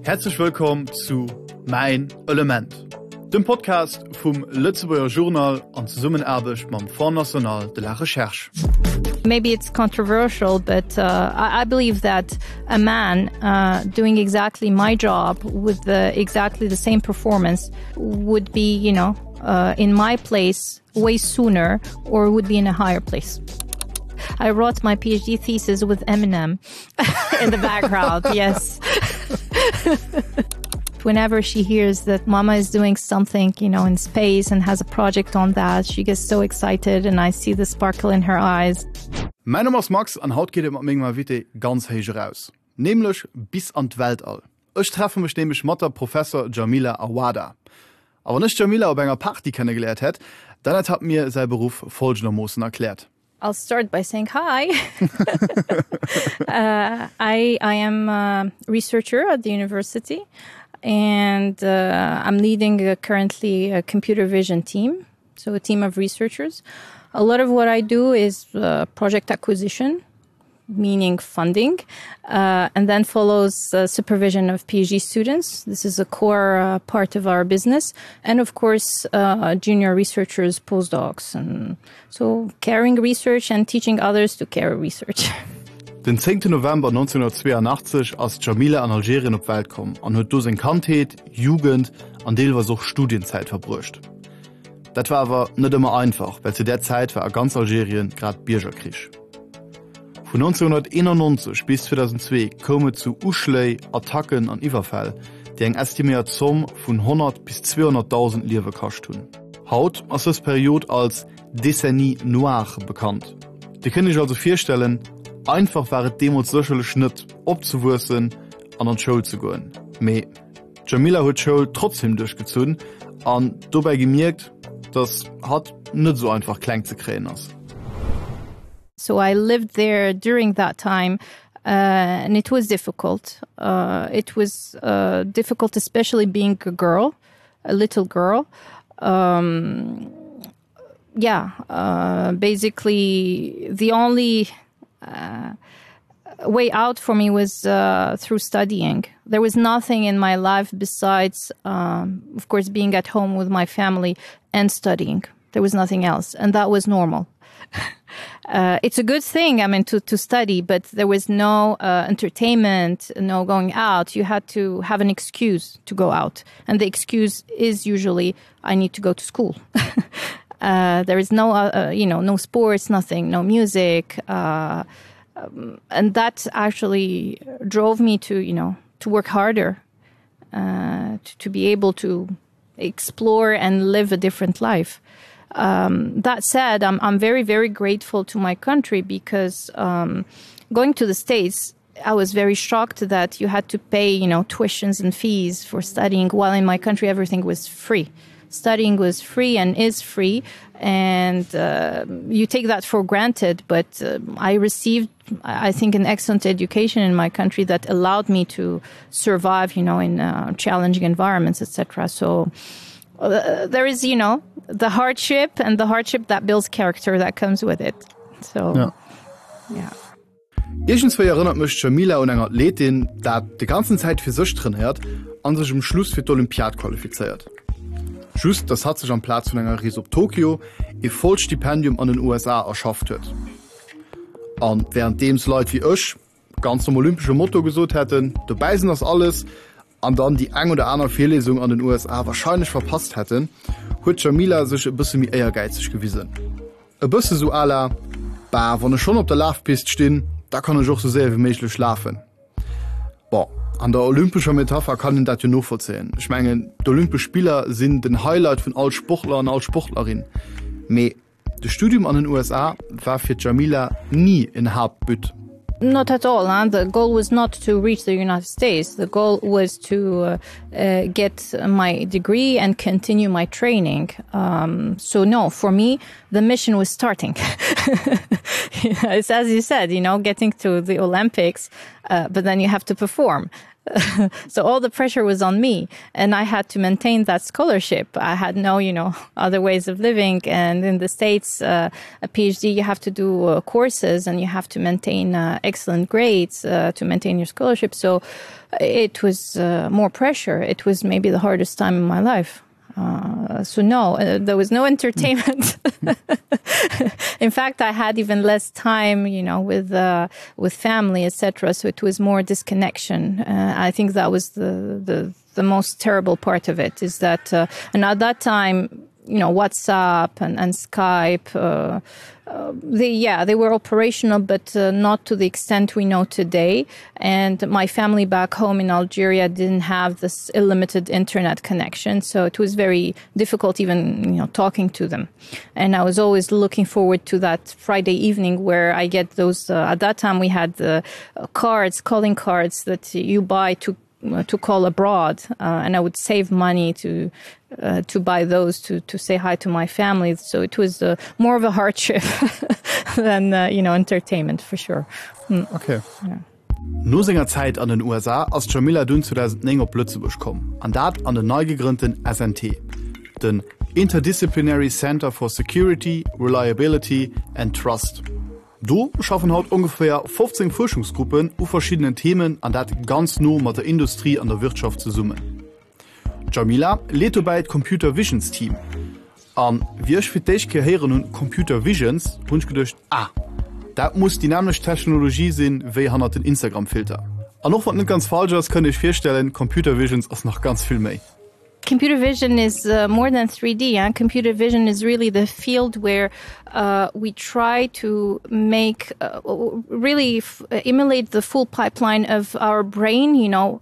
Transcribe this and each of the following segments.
Herzlich willkommen zu Mein Element, dem Podcast vom Lützeburger Journal und zusammenarbeit mit dem Fonds National de la Recherche. Maybe it's controversial, but I believe that a man doing exactly my job with exactly the same performance would be, in my place way sooner or would be in a higher place. I wrote my PhD thesis with Eminem in the background, yes. Whenever she hears that Mama is doing something, in space and has a project on that, she gets so excited and I see the sparkle in her eyes. Mein Name ist Max und heute geht es mit mir wieder ganz heiß raus. Nämlich bis an die Weltall. Ich treffe mich nämlich mit der Professor Jamila Awada. Aber nicht Jamila auf einer Party kennengelernt hat, dann hat mir sein Beruf folgendermaßen erklärt. I'll start by saying hi. I am a researcher at the university, and I'm leading currently a computer vision team, so a team of researchers. A lot of what I do is project acquisition, meaning funding, and then follows supervision of PhD students. This is a core part of our business. And of course, junior researchers, postdocs. And so carrying research and teaching others to carry research. Den 10. November 1982 als Jamila an Algerien auf Welt kom und hat dort Kindheit, Jugend und teilweise auch Studienzeit verbracht. Das war aber nicht immer einfach, weil zu der Zeit war ganz Algerien gerade Bürgerkrieg. Von 1991 bis 2002 kommen zu Uschlei, Attacken und Überfall, die eine estimierte Summe von 100 bis 200.000 Leben kosten. Heute ist das Periode als Décennie Noire bekannt. Die können sich also vorstellen, einfach war es damals sicherlich nicht, abzuwürzen und an die Schule zu gehen. Aber Jamila hat die Schule trotzdem durchgezogen und dabei gemerkt, dass es nicht so einfach klein zu kriegen ist. So I lived there during that time, and it was difficult. It was difficult, especially being a girl, a little girl. Basically, the only way out for me was through studying. There was nothing in my life besides, of course, being at home with my family and studying. There was nothing else, and that was normal. It's a good thing, to study, but there was no entertainment, no going out. You had to have an excuse to go out. And the excuse is usually, I need to go to school. There is no sports, nothing, no music. And that actually drove me to work harder, to be able to explore and live a different life. That said, I'm very, very grateful to my country because going to the States, I was very shocked that you had to pay, tuitions and fees for studying, while in my country everything was free. Studying was free and is free, and you take that for granted. But I received, I think, an excellent education in my country that allowed me to survive, in challenging environments, etc. So there is, the hardship and the hardship that builds character that comes with it. So, yeah. Irgendwann erinnert mich Jamila an eine Athletin, die die ganze Zeit für sich trainiert und sich am Schluss für die Olympiade qualifiziert. Just, das hat sich am Platz von einer Reise auf Tokio ein Vollstipendium an den USA erschafft hat. Und währenddem Leute wie ich ganz am olympischen Motto gesucht hätten, dabei sind das alles, und dann die ein oder andere Vorlesung an den USA wahrscheinlich verpasst hätten, hat Jamila sich ein bisschen mehr ehrgeizig gewiesen. Ein bisschen so à la, wenn ich schon auf der Laufpiste stehe, da kann ich auch so sehr wie möglich schlafen. An der olympischen Metapher kann ich das ja nachvollziehen. Ich meine, die Olympischen Spieler sind den Highlight von allen Sportler und allen Sportlerinnen. Aber das Studium an den USA war für Jamila nie ein Hauptbüt. Not at all. The goal was not to reach the United States. The goal was to get my degree and continue my training. So no, for me, the mission was starting. It's as you said, getting to the Olympics, but then you have to perform. So all the pressure was on me, and I had to maintain that scholarship. I had no, other ways of living. And in the States, a PhD, you have to do courses and you have to maintain excellent grades to maintain your scholarship. So it was more pressure. It was maybe the hardest time in my life. So no, there was no entertainment. In fact, I had even less time, with family, etc. So it was more disconnection. I think that was the most terrible part of it, is that, and at that time, WhatsApp and Skype, they were operational, but not to the extent we know today. And my family back home in Algeria didn't have this unlimited internet connection. So it was very difficult even, talking to them. And I was always looking forward to that Friday evening where I get those, at that time we had the calling cards that you buy to call abroad, and I would save money to buy those to say hi to my family. So it was more of a hardship than entertainment, for sure. Okay. Ja. No senger Zeit an den USA ass Jamila dun 2009 op Lützeburg kom, an dat an den neu gegründeten SNT, den Interdisciplinary Center for Security, Reliability and Trust. Do schaffen haut ungefähr 15 Forschungsgruppen u verschiedenen Themen, an dat ganz no mat der Industrie an der Wirtschaft zu summen. Jamila lädt bei Computer Visions Team. Wiech fir deich geheieren hun Computer Visions hunsch gedcht dat muss dynamisch Technologie sinn wéi han den Instagram-Filter. An noch wat net ganz falsch kann ich firstellen, Computer Visions ass noch ganz viel méi. Computer vision is more than 3D. Computer vision is really the field where we try to make, really emulate the full pipeline of our brain,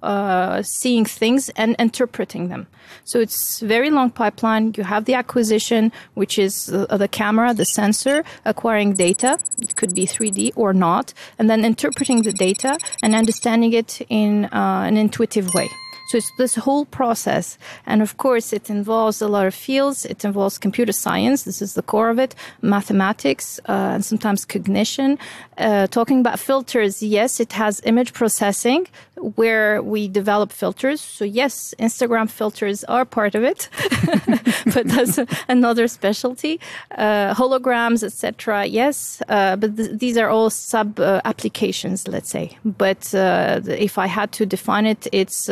seeing things and interpreting them. So it's a very long pipeline. You have the acquisition, which is the camera, the sensor, acquiring data. It could be 3D or not. And then interpreting the data and understanding it in an intuitive way. So it's this whole process. And of course, it involves a lot of fields. It involves computer science. This is the core of it. Mathematics, and sometimes cognition. Talking about filters, yes, it has image processing where we develop filters. So yes, Instagram filters are part of it, but that's another specialty. Holograms, etc. Yes, but these are all sub applications, let's say. But if I had to define it, it's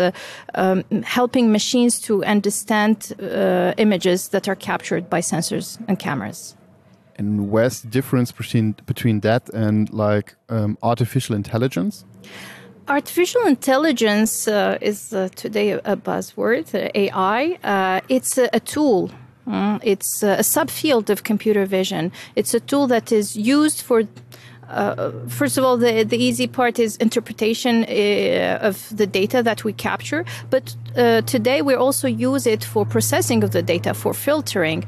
helping machines to understand images that are captured by sensors and cameras. And where's the difference between that and artificial intelligence? Artificial intelligence is today a buzzword, AI. It's a tool. It's a subfield of computer vision. It's a tool that is used for first of all, the easy part is interpretation of the data that we capture. But today we also use it for processing of the data, for filtering.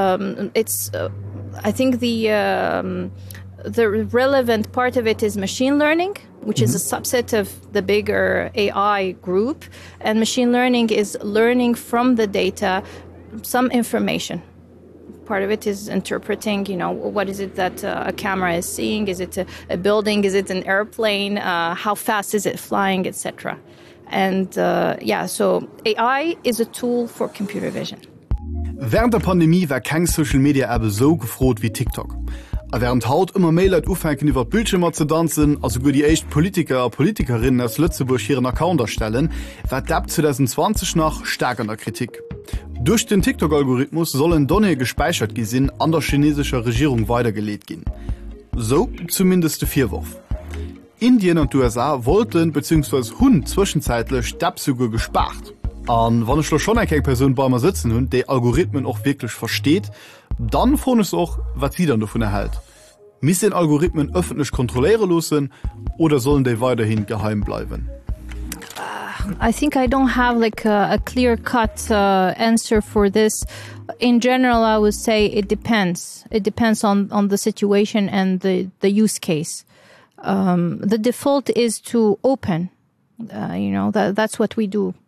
I think the relevant part of it is machine learning, which is a subset of the bigger AI group. And machine learning is learning from the data some information. Part of it is interpreting, what is it that a camera is seeing? Is it a building? Is it an airplane? How fast is it flying, etc. And so AI is a tool for computer vision. Während der Pandemie war kein Social Media App so gefrot wie TikTok. Während haut immer mehr Leute aufhängen, über Bildschirme zu tanzen, also gut die echt Politiker und Politikerinnen aus Lützeburg ihren Account erstellen, war die App 2020 nach stark an der Kritik. Durch den TikTok-Algorithmus sollen Donne gespeichert gesehen an der chinesischen Regierung weitergelegt gehen. So zumindest der Vorwurf. Indien und die USA wollten bzw. haben zwischenzeitlich die App sogar gespart. Und wenn ich schon eine Person bei mir sitzen und die Algorithmen auch wirklich versteht, dann freuen es auch, was sie dann davon erhält. Müssen den Algorithmen öffentlich kontrollieren lassen oder sollen die weiterhin geheim bleiben? I think I don't have a clear-cut answer for this. In general, I would say it depends. It depends on the situation and the use case. The default is to open. That's what we do.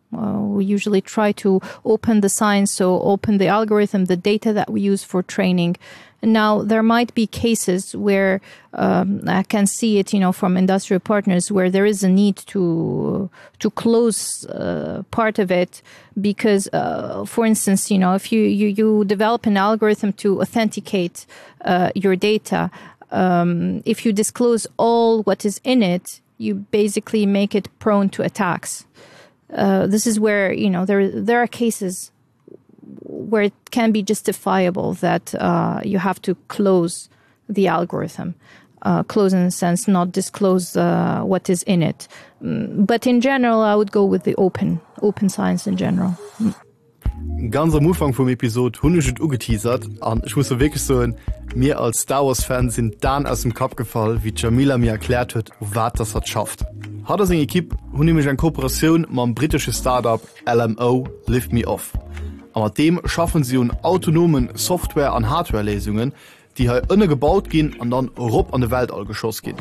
We usually try to open the science, so open the algorithm, the data that we use for training. Now, there might be cases where I can see it, from industrial partners, where there is a need to close part of it because, for instance, if you develop an algorithm to authenticate your data, if you disclose all what is in it, you basically make it prone to attacks. This is where, there are cases where it can be justifiable that you have to close the algorithm. Close in a sense, not disclose what is in it. But in general, I would go with the open science in general. Ganz am Anfang vom Episode habe ich es angeteasert und ich muss wirklich sagen, mir als Star Wars-Fan sind dann aus dem Kopf gefallen, wie Jamila mir erklärt hat, was das hat schafft. Hat er seine Equipe hat nämlich eine Kooperation mit dem britischen Startup LMO Lift Me Off. Und mit dem schaffen sie autonomen Software- und Hardware-Lösungen, die halt innen gebaut gehen und dann rup an der Weltall geschossen gehen.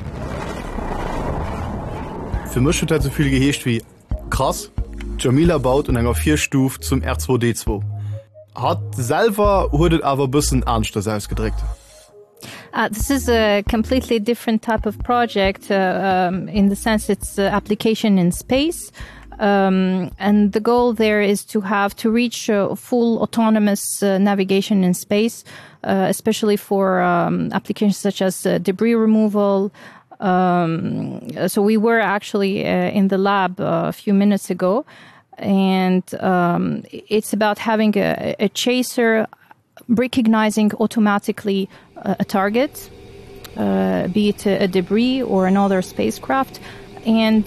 Für mich hat so viel geheischt wie krass. Jamila baut in einer 4-Stufe zum R2D2. Hat selber wurde aber ein bisschen anders ausgedrückt. This is a completely different type of project in the sense it's application in space. And the goal there is to reach full autonomous navigation in space, especially for applications such as debris removal. So we were actually in the lab a few minutes ago, and it's about having a chaser recognizing automatically a target, be it a debris or another spacecraft, and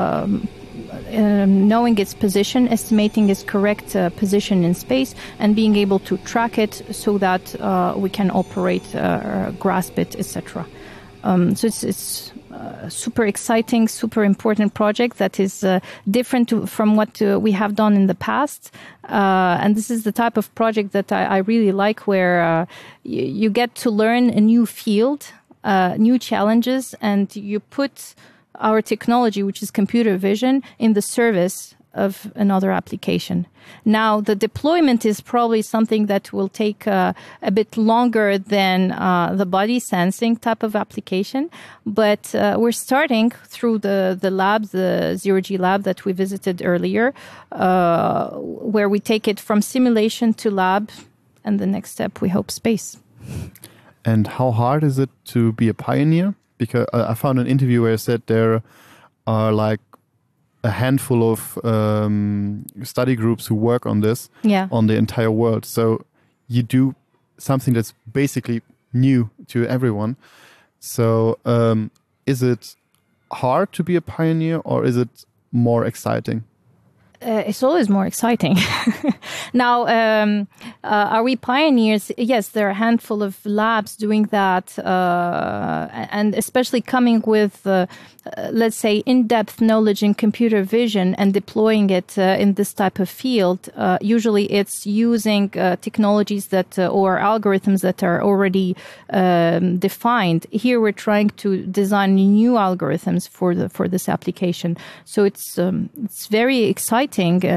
knowing its position, estimating its correct position in space, and being able to track it so that we can operate, grasp it, etc. So it's super exciting, super important project that is different from what we have done in the past. And this is the type of project that I really like, where you get to learn a new field, new challenges, and you put our technology, which is computer vision, in the service of another application. Now, the deployment is probably something that will take a bit longer than the body sensing type of application, but we're starting through the lab, the Zero-G lab that we visited earlier, where we take it from simulation to lab, and the next step, we hope, space. And how hard is it to be a pioneer? Because I found an interview where I said there are like a handful of study groups who work on this on the entire world. So you do something that's basically new to everyone. So is it hard to be a pioneer, or is it more exciting? It's always more exciting. Now, are we pioneers? Yes, there are a handful of labs doing that, and especially coming with, let's say, in-depth knowledge in computer vision and deploying it in this type of field. Usually it's using technologies that or algorithms that are already defined. Here we're trying to design new algorithms for this application. So it's very exciting.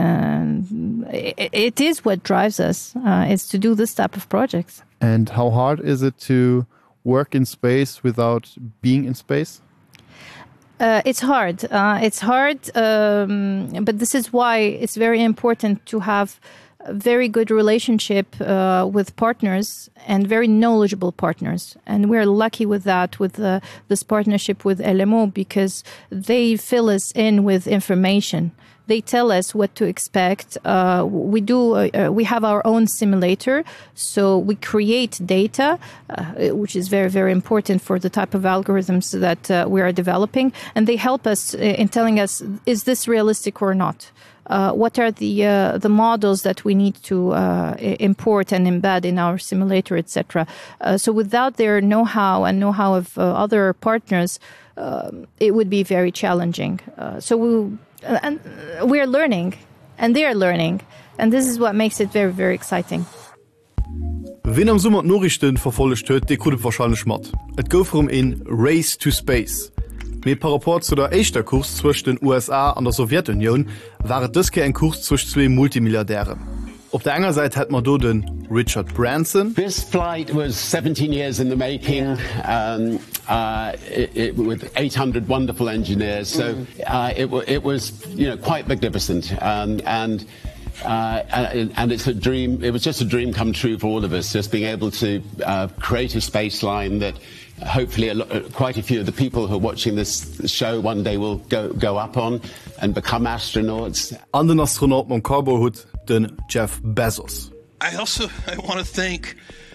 It is what drives us, is to do this type of projects. And how hard is it to work in space without being in space? It's hard. But this is why it's very important to have a very good relationship with partners, and very knowledgeable partners. And we're lucky with that, with this partnership with LMO, because they fill us in with information. They tell us what to expect. We have our own simulator, so we create data, which is very, very important for the type of algorithms that we are developing. And they help us in telling us, is this realistic or not? What are the models that we need to import and embed in our simulator, etc. So without their know-how and know-how of other partners, it would be very challenging. And we're learning, and they're learning, and this is what makes it very, very exciting. Wenn am Sommer Nachrichten verfolgt hört, der konnte wahrscheinlich schmatt. Es geht um ein Race to Space. Me par rapport zu der echter Kurs zwischen den USA an der Sowjetunion war dëske ein Kurs zwischen zwei Multimilliardären. Auf der einen Seite hat man do den Richard Branson. This flight was 17 years in the making, with 800 wonderful engineers. So it was, quite magnificent, and it's a dream. It was just a dream come true for all of us, just being able to create a space line that hopefully quite a few of the people who are watching this show one day will go up on and become astronauts. An den Astronauten am Cowboyhut, den Jeff Bezos. I want to thank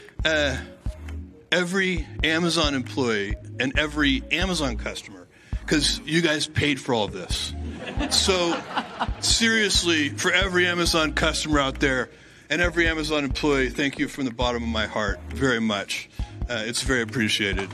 every Amazon employee and every Amazon customer, because you guys paid for all this. So seriously, for every Amazon customer out there and every Amazon employee, thank you from the bottom of my heart very much. It's very appreciated.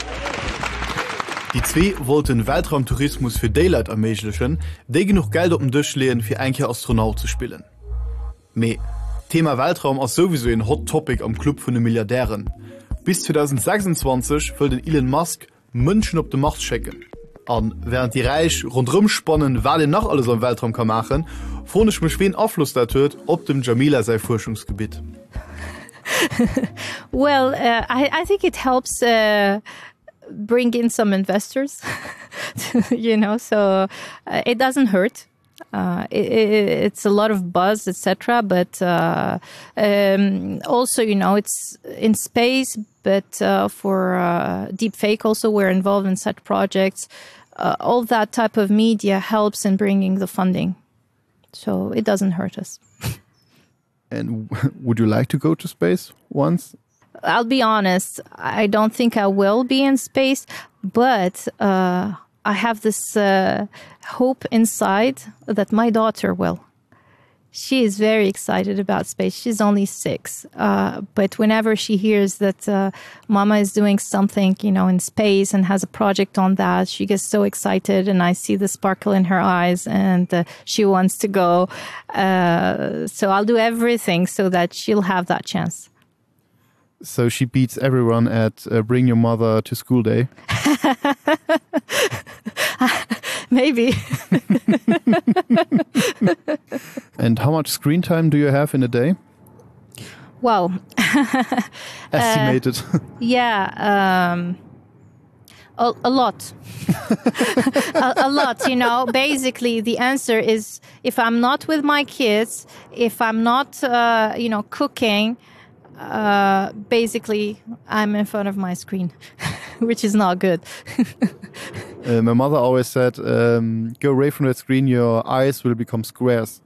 Die zwei wollten Weltraumtourismus für Daylight ermöglichen, die genug Geld auf dem Tisch legen, für ein Astronaut zu spielen. Me, Thema Weltraum ist sowieso ein Hot Topic am Club von den Milliardären. Bis 2026 will den Elon Musk Menschen auf den Mars schicken. Und während die Reich rundherum spannen, was noch alles am Weltraum kann machen, frage ich mich, wen Einfluss das hat auf dem Jamila sein Forschungsgebiet. Well, I think it helps bring in some investors, so it doesn't hurt. It's a lot of buzz, etc. But also, it's in space, but for deepfake also we're involved in such projects. All that type of media helps in bringing the funding. So it doesn't hurt us. And would you like to go to space once? I'll be honest, I don't think I will be in space, but I have this hope inside that my daughter will. She is very excited about space. She's only 6. But whenever she hears that Mama is doing something, in space and has a project on that, she gets so excited, and I see the sparkle in her eyes, and she wants to go. So I'll do everything so that she'll have that chance. So she beats everyone at Bring Your Mother to School Day. Maybe. And how much screen time do you have in a day? Wow. Estimated. Yeah. A lot. a lot, Basically, the answer is if I'm not with my kids, if I'm not, cooking, basically, I'm in front of my screen, which is not good. My mother always said, go away from that screen, your eyes will become squares.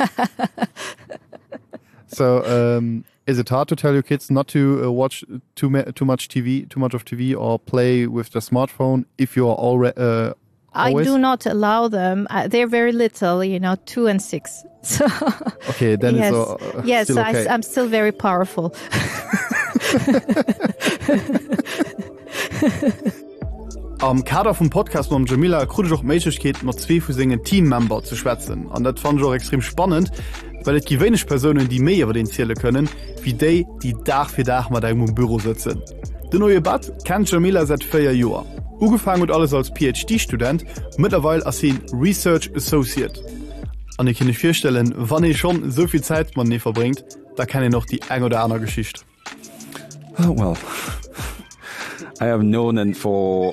So, is it hard to tell your kids not to watch too much TV, or play with the smartphone if you are already? I do not allow them. They're very little, 2 and 6. So okay, then yes, it's still okay. I'm still very powerful. Am Kader vom Podcast von Jamila krude auch Möglichkeit, mit 2 von seinen Teammember zu schwätzen. Und das fand ich auch extrem spannend, weil es gibt wenig Personen, die mehr über den zählen können, wie die Tag für Tag mit einem im Büro sitzen. Den neue Bad kennt Jamila seit 4 Jahren. Angefangen mit alles als PhD-Student, mittlerweile als ein Research Associate. Und ich kann mir vorstellen, wenn schon so viel Zeit man nicht verbringt, da kann ich noch die ein oder andere Geschichte. Oh, well, I have known her for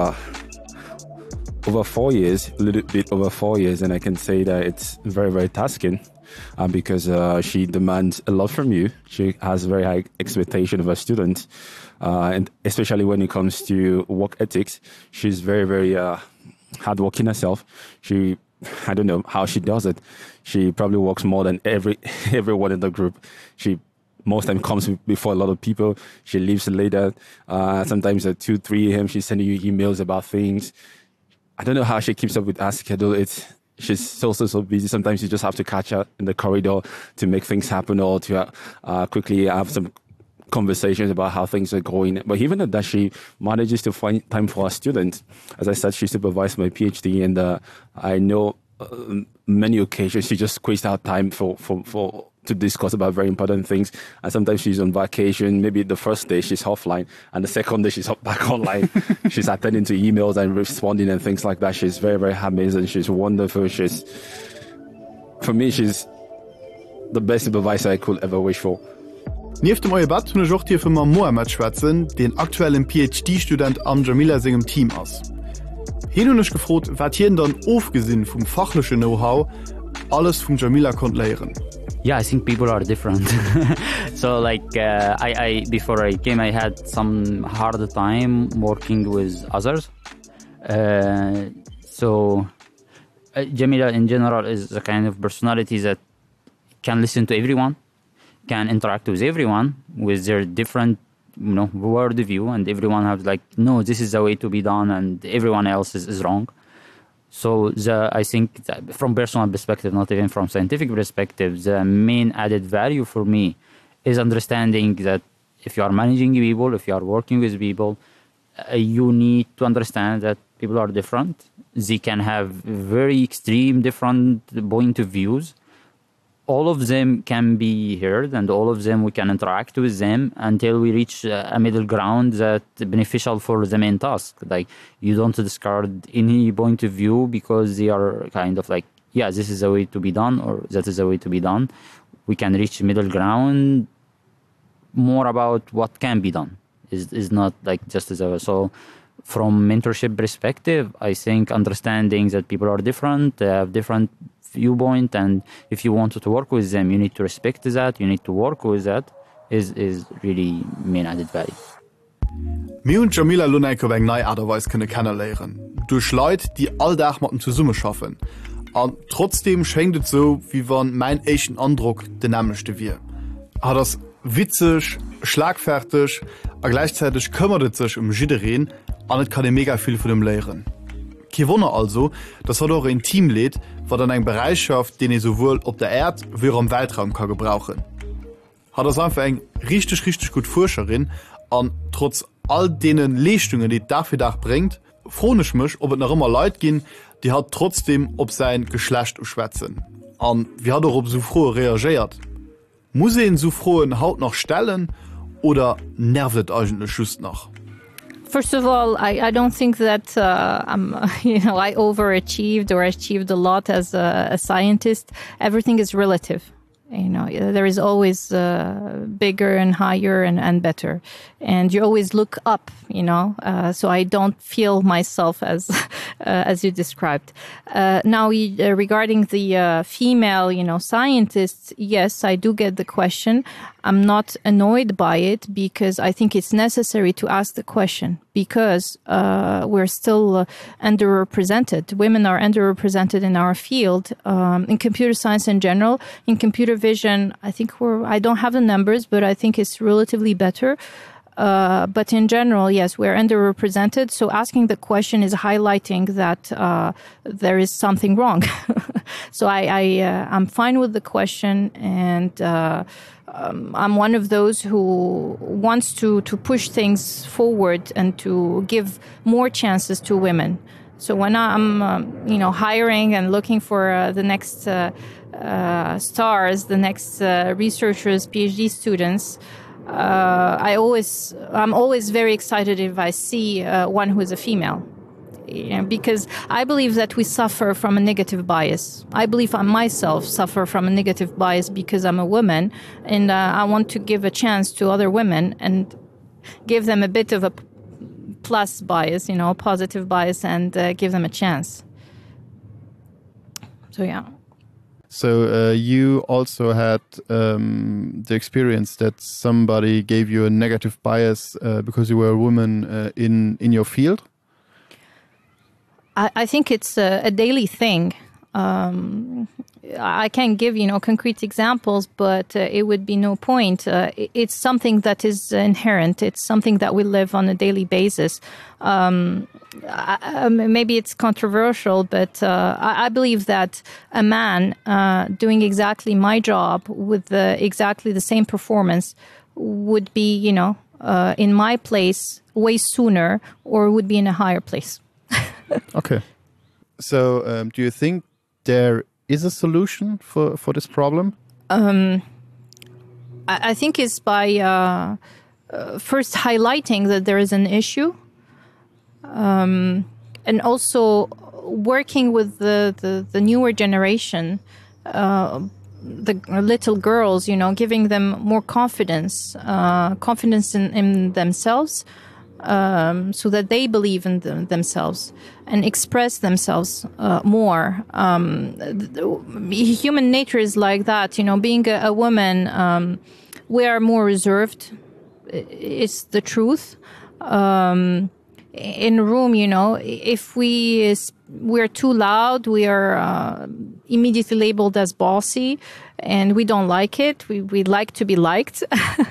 over 4 years, a little bit over 4 years, and I can say that it's very, very tasking because she demands a lot from you. She has very high expectation of her students, and especially when it comes to work ethics. She's very, very hardworking herself. I don't know how she does it. She probably works more than everyone in the group. She most time comes before a lot of people. She leaves later. Sometimes at 2, 3 a.m. she's sending you emails about things. I don't know how she keeps up with her schedule. She's so busy. Sometimes you just have to catch her in the corridor to make things happen, or to quickly have some conversations about how things are going. But even at that, she manages to find time for her students. As I said, she supervised my PhD, and I know many occasions she just squeezed out time to discuss about very important things. And sometimes she's on vacation. Maybe the first day she's offline, and the second day she's back online. She's attending to emails and responding and things like that. She's very, very amazing. She's wonderful. For me, she's the best supervisor I could ever wish for. Nief dem euer Bad hunne Jocht hier vum ma Mohammed schwätzen, den aktuellen PhD-Student am Jamila segem Team ass. Hin hunnech gefrot, wat hien dann ofgesinn vum fachliche Know-how alles vum Jamila konnt leieren. Yeah, I think people are different. So like I before I came, I had some hard time working with others. So Jamila in general is the kind of personality that can listen to everyone, can interact with everyone with their different, world view, and everyone has like, no, this is the way to be done, and everyone else is wrong. So I think that from personal perspective, not even from scientific perspective, the main added value for me is understanding that if you are managing people, if you are working with people, you need to understand that people are different. They can have very extreme different point of views. All of them can be heard, and all of them we can interact with them until we reach a middle ground that's beneficial for the main task. Like, you don't discard any point of view because they are kind of like, yeah, this is the way to be done, or that is the way to be done. We can reach middle ground. More about what can be done is not like just as a, so from mentorship perspective, I think understanding that people are different, they have different viewpoint, and if you want to work with them, you need to respect that, you need to work with that, is really main added value. Mi und Jamila Luneiko eng nei aderweis kënne kennenleieren. Durch Leute, die alldach matten zu Summe schaffen. An trotzdem schenkt es so, wie wann mein echten Eindruck den nämlichste wie. Hat das witzig, schlagfertig, aber gleichzeitig kümmert es sich jidderen, an et kann mega viel von dem lehren. Ke Wunder also, dass auch ein Team lädt, was dann ein Bereich schafft, den sowohl auf der Erde wie auch im Weltraum kann gebrauchen. Hat das einfach eine richtig gut Forscherin, und trotz all denen Leistungen, die dafür bringt, freue ich mich, ob es noch immer Leute gehen, die hat trotzdem auf sein Geschlecht schwätzen. Und wie hat er auf so froh reagiert? Muss ihn so frohen Haut noch stellen, oder nervt eigentlich just noch? First of all, I don't think that I overachieved or achieved a lot as a scientist. Everything is relative. There is always bigger and higher and better, and you always look up. So I don't feel myself as you described. Now, regarding the female, scientists, yes, I do get the question. I'm not annoyed by it because I think it's necessary to ask the question because we're still underrepresented. Women are underrepresented in our field, in computer science in general. In computer vision, I think I don't have the numbers, but I think it's relatively better. But in general, yes, we're underrepresented. So asking the question is highlighting that there is something wrong. So I'm fine with the question, and I'm one of those who wants to push things forward and to give more chances to women. So when I'm, hiring and looking for the next stars, the next researchers, PhD students, I'm always very excited if I see one who is a female. Because I believe that we suffer from a negative bias. I believe I myself suffer from a negative bias because I'm a woman, and I want to give a chance to other women and give them a bit of a plus bias, a positive bias, and give them a chance. So, yeah. So you also had the experience that somebody gave you a negative bias because you were a woman in your field? I think it's a daily thing. I can't give, concrete examples, but it would be no point. It's something that is inherent. It's something that we live on a daily basis. Maybe it's controversial, but I believe that a man doing exactly my job with exactly the same performance would be, in my place way sooner, or would be in a higher place. Okay. So do you think there is a solution for this problem? I think it's by first highlighting that there is an issue, and also working with the newer generation, the little girls, giving them more confidence in themselves, so that they believe in themselves and express themselves more. Human nature is like that, being a woman, we are more reserved. It's the truth. In a room, if we're too loud, we are immediately labeled as bossy, and we don't like it. We like to be liked.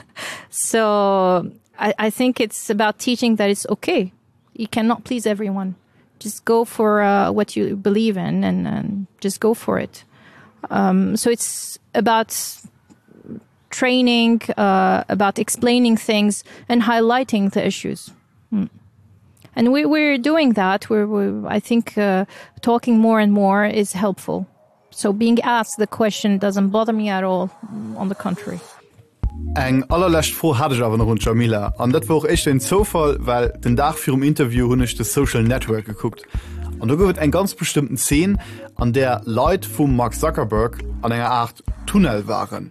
So I think it's about teaching that it's okay. You cannot please everyone. Just go for what you believe in, and just go for it. So it's about training, about explaining things and highlighting the issues. And we're doing that. I think talking more and more is helpful. So being asked the question doesn't bother me at all. On the contrary. Eng allerlecht froh hatte ich aber noch rund Jamila. An dat war auch echt ein Zufall, weil den Tag für Interview hun ich das Social Network geguckt. Und da gibt einen ganz bestimmten Szene, an der Leute von Mark Zuckerberg an einer Art Tunnel waren.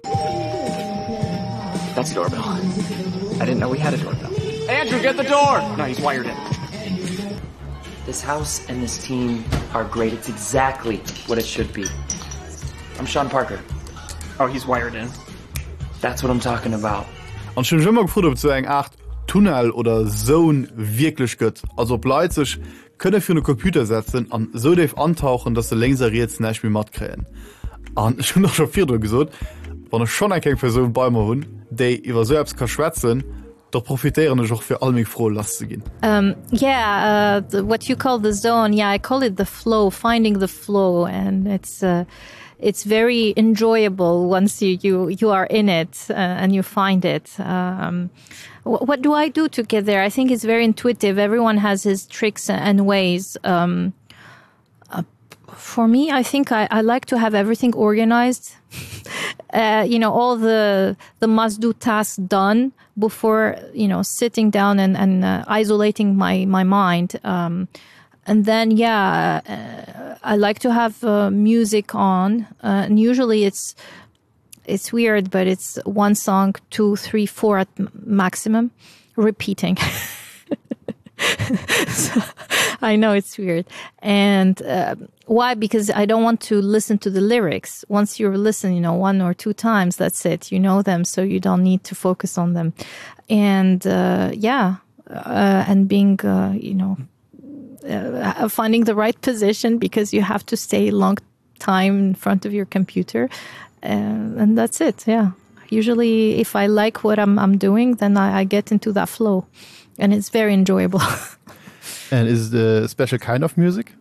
That's a doorbell. I didn't know we had a doorbell. Andrew, get the door! No, he's wired in. This house and this team are great. It's exactly what it should be. I'm Sean Parker. Oh, he's wired in. That's what I'm talking about. Und schon immer gefragt, ob so eine Art Tunnel oder Zone wirklich gibt. Also ob Leute sich können für einen Computer setzen und so darf antauchen, dass sie längst jetzt nicht mehr mitkriegen. Und ich habe noch schon viel gesagt, wenn ich schon eine Person bei mir habe, die über so etwas schwätzen kann, da profitieren ich auch für all mich froh, Last zu gehen. What you call the zone, I call it the flow, finding the flow, and it's very enjoyable once you are in it and you find it. What do I do to get there? I think it's very intuitive. Everyone has his tricks and ways. For me, I think I like to have everything organized. All the must-do tasks done before, sitting down and isolating my mind. And then, I like to have music on. And usually it's weird, but it's one song, 2, 3, 4 at maximum, repeating. So, I know it's weird. And why? Because I don't want to listen to the lyrics. Once you listen, 1 or 2 times, that's it. You know them, so you don't need to focus on them. And and being, finding the right position, because you have to stay a long time in front of your computer. And that's it, Usually, if I like what I'm doing, then I get into that flow. And it's very enjoyable. And is it a special kind of music?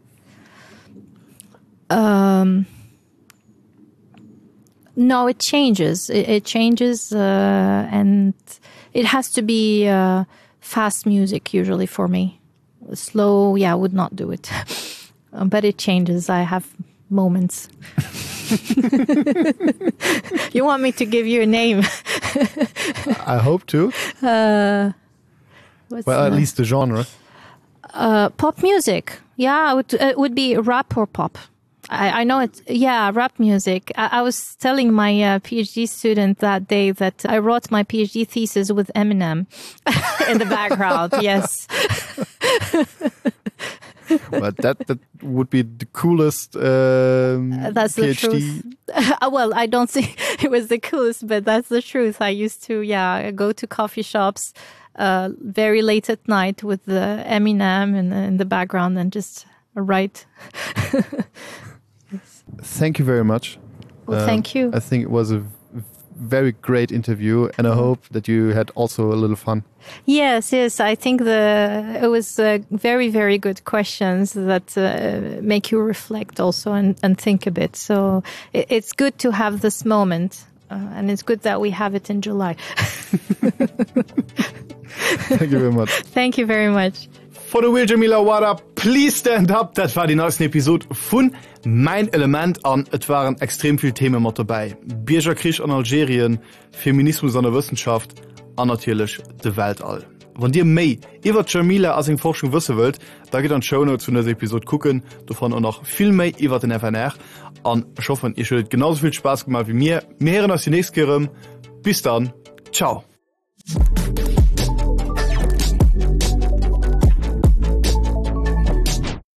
No, it changes. It changes, and it has to be fast music usually for me. Slow, would not do it. But it changes. I have moments. You want me to give you a name? I hope to. At least the genre. Pop music. It would be rap or pop. I know it. Rap music. I was telling my PhD student that day that I wrote my PhD thesis with Eminem in the background. Yes. But that would be the coolest that's PhD. The truth. Well, I don't think it was the coolest, but that's the truth. I used to, go to coffee shops very late at night with the Eminem in the background and just write. Yes. Thank you very much. Well, thank you. I think it was a very great interview, and I hope that you had also a little fun. Yes. I think it was very, very good questions that make you reflect also and think a bit. So it's good to have this moment, and it's good that we have it in July. Thank you very much. Thank you very much. For the Will Jamila Wada, please stand up. Das war die neueste Episode von Mein Element an. Es waren extrem viele Themen mit dabei. Bürgerkrieg in Algerien, Feminismus an der Wissenschaft und natürlich der Weltall. Wenn dir mehr über Jamila als in Forschung wissen wollt, da geht an Shownotes zu dieser Episode gucken. Davon auch noch viel mehr über den FNR. Und ich hoffe, ihr hattet genauso viel Spaß gemacht wie mir. Wir hören uns die nächste Woche. Bis dann. Ciao.